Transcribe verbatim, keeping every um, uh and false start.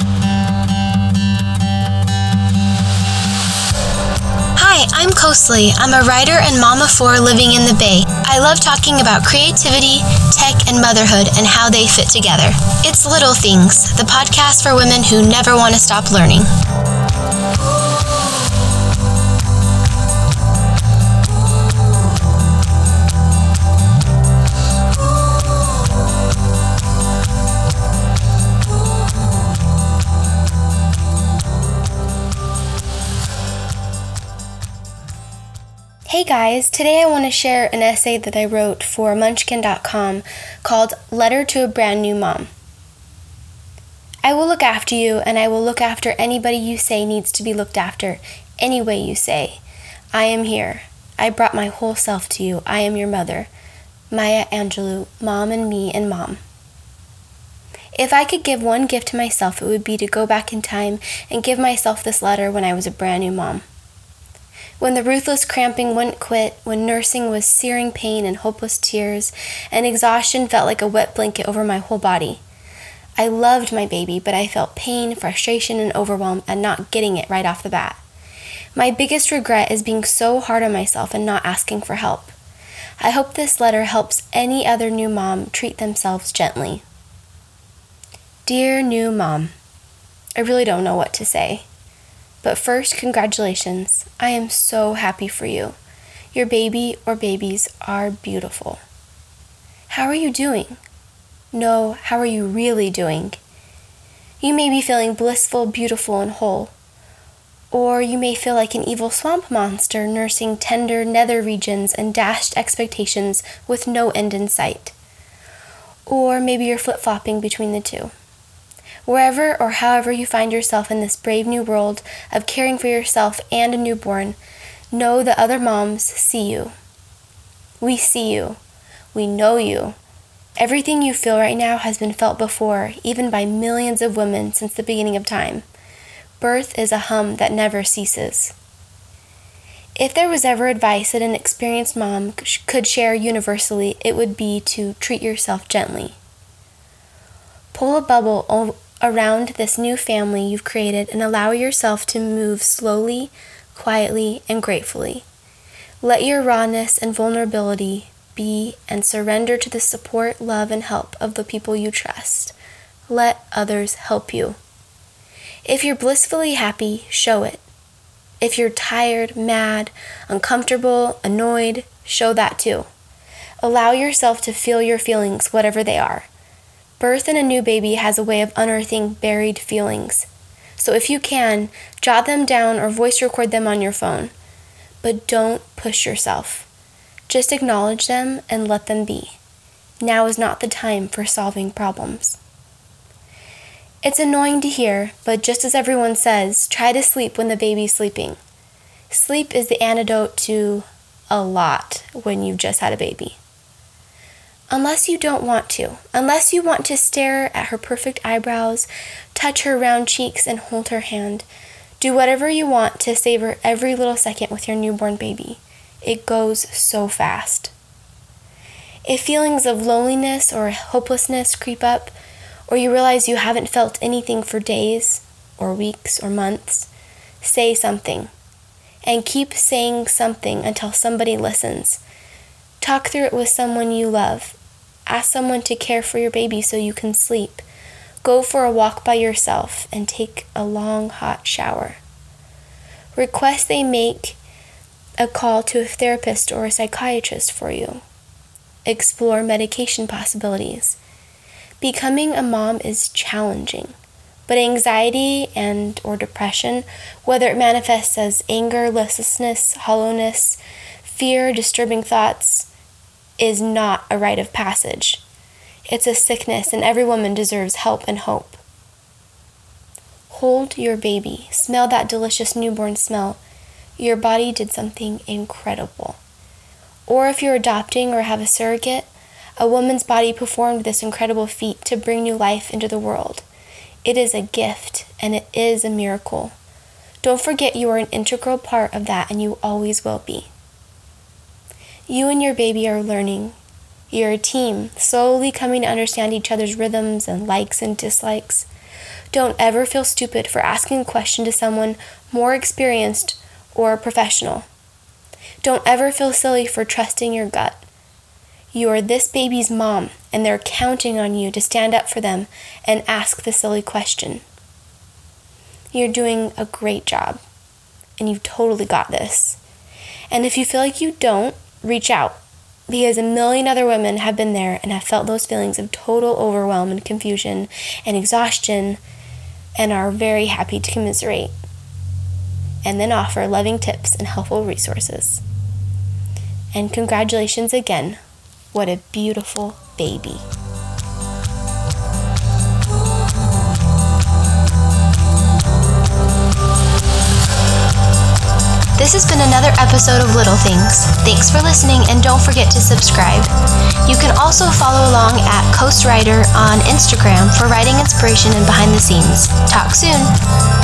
Hi, I'm Kosli. I'm a writer and mom of four living in the Bay. I love talking about creativity, tech, and motherhood and how they fit together. It's Little Things, the podcast for women who never want to stop learning. Hey guys, today I want to share an essay that I wrote for Munchkin dot com called Letter to a Brand New Mom. I will look after you, and I will look after anybody you say needs to be looked after, any way you say. I am here. I brought my whole self to you. I am your mother. Maya Angelou, Mom and Me and Mom. If I could give one gift to myself, it would be to go back in time and give myself this letter when I was a brand new mom. When the ruthless cramping wouldn't quit, when nursing was searing pain and hopeless tears, and exhaustion felt like a wet blanket over my whole body. I loved my baby, but I felt pain, frustration, and overwhelm at not getting it right off the bat. My biggest regret is being so hard on myself and not asking for help. I hope this letter helps any other new mom treat themselves gently. Dear new mom, I really don't know what to say. But first, congratulations. I am so happy for you. Your baby or babies are beautiful. How are you doing? No, how are you really doing? You may be feeling blissful, beautiful, and whole. Or you may feel like an evil swamp monster nursing tender nether regions and dashed expectations with no end in sight. Or maybe you're flip-flopping between the two. Wherever or however you find yourself in this brave new world of caring for yourself and a newborn, know that other moms see you. We see you. We know you. Everything you feel right now has been felt before, even by millions of women since the beginning of time. Birth is a hum that never ceases. If there was ever advice that an experienced mom could share universally, it would be to treat yourself gently. Pull a bubble around this new family you've created and allow yourself to move slowly, quietly, and gratefully. Let your rawness and vulnerability be and surrender to the support, love, and help of the people you trust. Let others help you. If you're blissfully happy, show it. If you're tired, mad, uncomfortable, annoyed, show that too. Allow yourself to feel your feelings, whatever they are. Birth in a new baby has a way of unearthing buried feelings. So if you can, jot them down or voice record them on your phone. But don't push yourself. Just acknowledge them and let them be. Now is not the time for solving problems. It's annoying to hear, but just as everyone says, try to sleep when the baby's sleeping. Sleep is the antidote to a lot when you've just had a baby. Unless you don't want to, unless you want to stare at her perfect eyebrows, touch her round cheeks, and hold her hand, do whatever you want to savor every little second with your newborn baby. It goes so fast. If feelings of loneliness or hopelessness creep up, or you realize you haven't felt anything for days, or weeks, or months, say something. And keep saying something until somebody listens. Talk through it with someone you love. Ask someone to care for your baby so you can sleep. Go for a walk by yourself and take a long hot shower. Request they make a call to a therapist or a psychiatrist for you. Explore medication possibilities. Becoming a mom is challenging, but anxiety and or depression, whether it manifests as anger, listlessness, hollowness, fear, disturbing thoughts, is not a rite of passage. It's a sickness, and every woman deserves help and hope. Hold your baby. Smell that delicious newborn smell. Your body did something incredible. Or if you're adopting or have a surrogate, a woman's body performed this incredible feat to bring new life into the world. It is a gift, and it is a miracle. Don't forget you are an integral part of that, and you always will be. You and your baby are learning. You're a team, slowly coming to understand each other's rhythms and likes and dislikes. Don't ever feel stupid for asking a question to someone more experienced or professional. Don't ever feel silly for trusting your gut. You are this baby's mom, and they're counting on you to stand up for them and ask the silly question. You're doing a great job, and you've totally got this. And if you feel like you don't, reach out, because a million other women have been there and have felt those feelings of total overwhelm and confusion and exhaustion and are very happy to commiserate and then offer loving tips and helpful resources. And congratulations again. What a beautiful baby. This has been another episode of Little Things. Thanks for listening, and don't forget to subscribe. You can also follow along at Coast Writer on Instagram for writing inspiration and behind the scenes. Talk soon.